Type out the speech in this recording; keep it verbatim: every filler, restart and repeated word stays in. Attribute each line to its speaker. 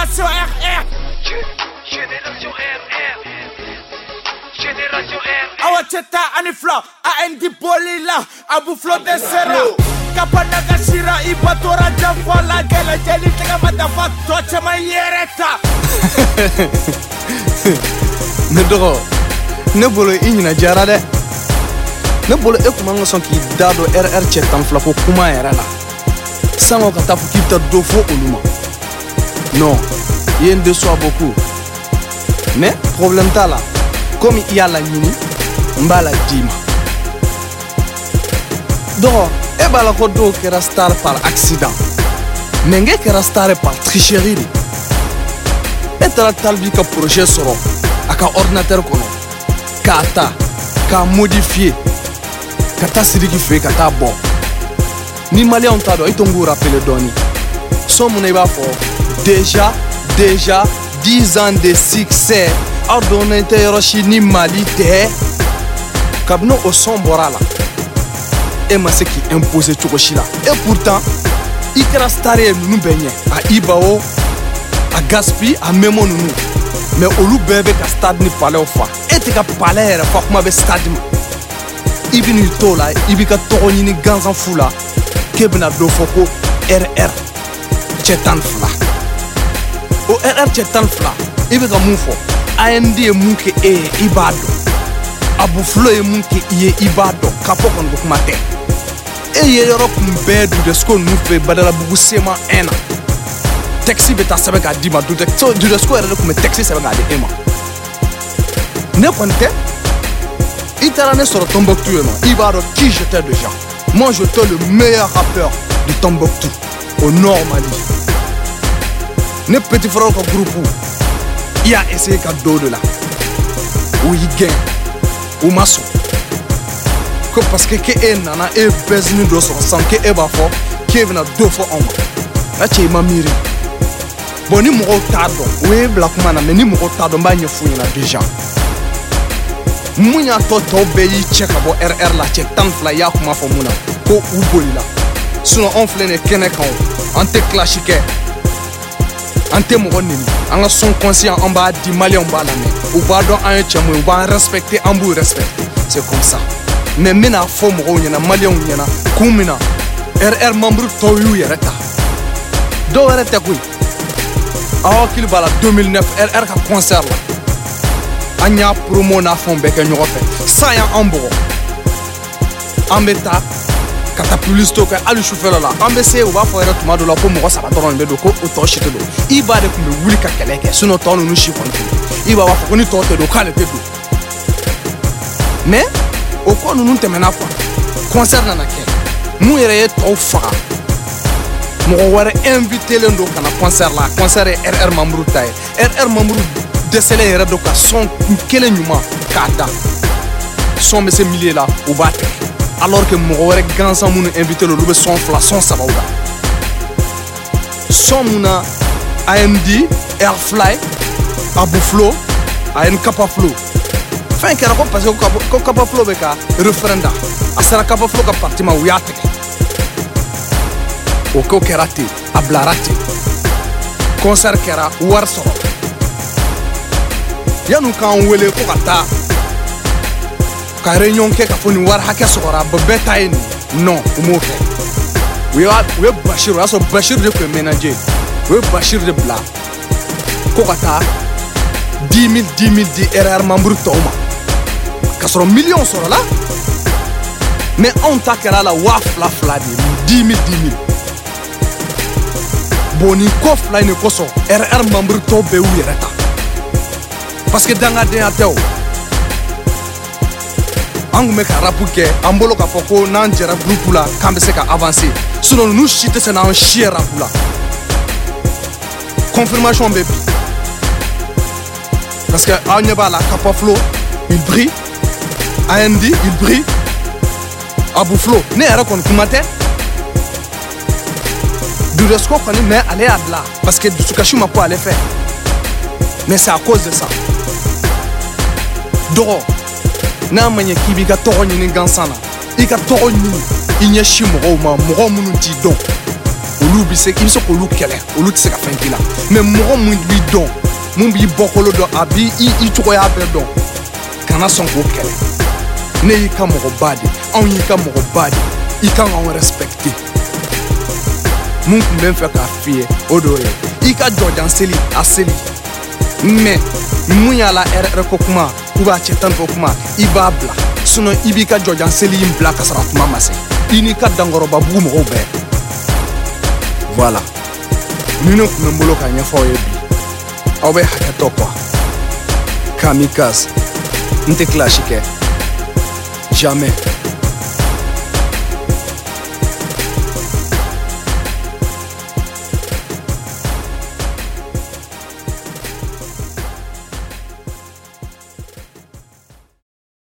Speaker 1: Génération R R.
Speaker 2: Génération R R. Génération R R.
Speaker 1: Awacheta anifla A N D bolila Abu Flo de Serra Kapanaga Shira Ibatora Jafala Gela Jeli Tega Madafa Toche Mayereta.
Speaker 3: Ne dɔgɔ ne bolo I ɲina jara dɛ ne bolo e kuma ŋa sɔn k'i da don R R cɛ tan fila ko kuma yɛrɛ la sango ka taa fɔ k'i bɛ taa dɔ fɔ olu ma non I ye n déçoit beaucoup mais problème t'a la comme I y'a laɲini n b'a la d'i ma dɔgɔ e b'a la ko dɔw kɛra star par accident mais n k'e kɛra star par tricherie de e taara Talibi ka projet sɔrɔ a ka ordinateur kɔnɔ k'a ta k'a modifier ka taa Sidiki fɛ yen ka taa bɔ ni maliyɛnw t'a dɔn i to n k'u rappeler dɔɔni son mun na I b'a fɔ déjà déjà dix ans de succès aw dɔnnen tɛ yɔrɔ si ni Mali tɛ kabini o son bɔra la e ma se k'i imposer cogo si la et pourtant I kɛra star ye ninnu bɛɛ ɲɛ a Iba o a Gaspi a Memo ninnu mais olu bɛɛ bɛ ka stade ni palais fa e tɛ ka palais yɛrɛ fa kuma bɛ stade ma I bɛ n'i to la I b'i ka tɔgɔ ɲini gansan fu la k'e bɛna dɔ fɔ ko R R cɛ tan ni fila o R R cɛ tan ni fila I bɛ ka mun fɔ A N D ye mun kɛ e ye I b'a dɔn Abu Flo ye mun kɛ I ye I b'a dɔn k'a fɔ kɔni ko kuma tɛ e ye yɔrɔ kun bɛɛ Dudesco ninnu fɛ Badalabugu sema un na taxi bɛ taa sɛbɛn k'a d'i ma Dudesco yɛrɛ de kun bɛ taxi sɛbɛn k'a di e ma ne kɔni tɛ I taara ne sɔrɔ Tombouctou yen nɔ I b'a dɔn qui j'étais déjà moi j'étais le meilleur rappeur de Tombouctou au nord Mali ne petit frère ka groupe I y'a essayé ka dɔ de la u y'i gɛn u ma sɔn ko parce que ke e nana e bɛsini dɔ sɔrɔ san ke e b'a fɔ k'e bɛna dɔ fɔ anw ma nka cɛ I ma miiri bon ni mɔgɔw t'a dɔn o ye bila kuma na mais ni mɔgɔw t'a dɔn n b'a ɲɛf'u ɲɛna déjà mun y'a tɔ tɔw bɛɛ y'i cɛ ka bɔ R R la cɛ tan ni fila I y'a kuma fɔ mun na ko u bolila sinon anw filɛ nin ye kɛnɛ kan o an tɛ clash kɛ an tɛ mɔgɔ neni an ka son conscient an b'a di maliyɛnw b'a lamɛn u b'a dɔn an ye cɛ mun ye u b'an respecter an b'u respecter c'est comme ça mais n bɛna fɔ mɔgɔw ɲɛna maliyɛnw ɲɛna kun min na R R membre tɔw y'u yɛrɛ ta dɔw wɛrɛ tɛ koyi aw hakili b'a la deux mille neuf R R ka concert la an y'a promo n'a fɛnw bɛɛ kɛ ɲɔgɔn fɛ san y'an bɔgɔ an bɛ taa ka taa publicité kɛ hali sufɛla la an bɛ se u b'a fɔ yɛrɛ tuma dɔ la ko mɔgɔ saba dɔrɔn de bɛ don ko o tɔ si tɛ don I b'a de tun bɛ wuli ka kɛlɛ kɛ sinon tɔ ninnu si kɔni tɛ I b'a fɔ ko ni tɔ tɛ don k'ale tɛ don mais o ko ninnu tɛmɛna quoi concert nana kɛ mun yɛrɛ ye tɔw faga mɔgɔ wɛrɛ invité len don ka na concert la concert ye R R membre ta ye R R membre dɛsɛlen yɛrɛ don ka son kelen ɲuman k'a da son bɛ se milieu la u b'a tigɛ alors que mɔgɔ wɛrɛ gansan minnu invité len olu bɛ son fila son sabaw la son mun na A N D Airfly Abu Flo A N Kappa Flo fɛn kɛra ko parce que ko Kappa Flo bɛ ka refrain da a sera Kappa Flo ka parti ma u y'a tigɛ o ko kɛra ten a bilara ten concert kɛra wari sɔrɔ yan'u k'an wele ko ka taa ka réunion kɛ ka fɔ nin wari hakɛ sɔrɔra bɛɛ ta ye nin non u m'o kɛ u ye u ye Bashir o y'a sɔrɔ Bashir de tun ye manager u ye Bashir de bila ko ka taa dix mille dix mille di R R membre tɔw ma ka sɔrɔ million sɔrɔla mais anw ta kɛra la waa fila fila de dix mille dix mille bon nin ko fila in de kosɔn R R membre tɔw bɛɛ y'u yɛrɛ ta parce que dangadenya tɛ o an kun bɛ ka rap kɛ an bolo k'a fɔ ko n'an jɛra groupe la k'an bɛ se ka avancer sinon ninnu si tɛ se n'an si ye rap la confirmation bɛ bi parce que aw ɲɛ b'a la Kappa Flo il brille A N D il brille Abu Flo ne yɛrɛ kɔni kuma tɛ Dudesco kɔni mais ale y'a bila parce que dusukasi ma ko ale fɛ mais c'est à cause de ça dɔgɔ n'a ma ɲɛ k'i b'i ka tɔgɔ ɲini gansan na i ka tɔgɔ ɲini i ɲɛsin mɔgɔw ma mɔgɔ minnu t'i dɔn olu bi se i bi se k'olu kɛlɛ olu tɛ se ka fɛn k'i la mais mɔgɔ mun b'i dɔn mun b'i bɔkolo dɔn a b'i i cogoya bɛɛ dɔn kana sɔn k'o kɛlɛ ne y'i ka mɔgɔba de anw y'i ka mɔgɔba de i kan k'anw respecter mun tun bɛ n fɛ k'a f'i ye o de y'o ye i ka jɔjan seli a seli mais mun y'a la ɛrɛ ko kuma ou bien a cɛ tan ko kuma i b'a bila sinon i b'i ka jɔjan seli in bila ka sɔrɔ a tuma ma se i n'i ka dankɔrɔba bugu mɔgɔw bɛɛ voilà ni ne tun bɛ n bolo k'a ɲɛfɔ aw ye bi aw bɛ hakɛ to quoi kamikaze n tɛ clash kɛ jamais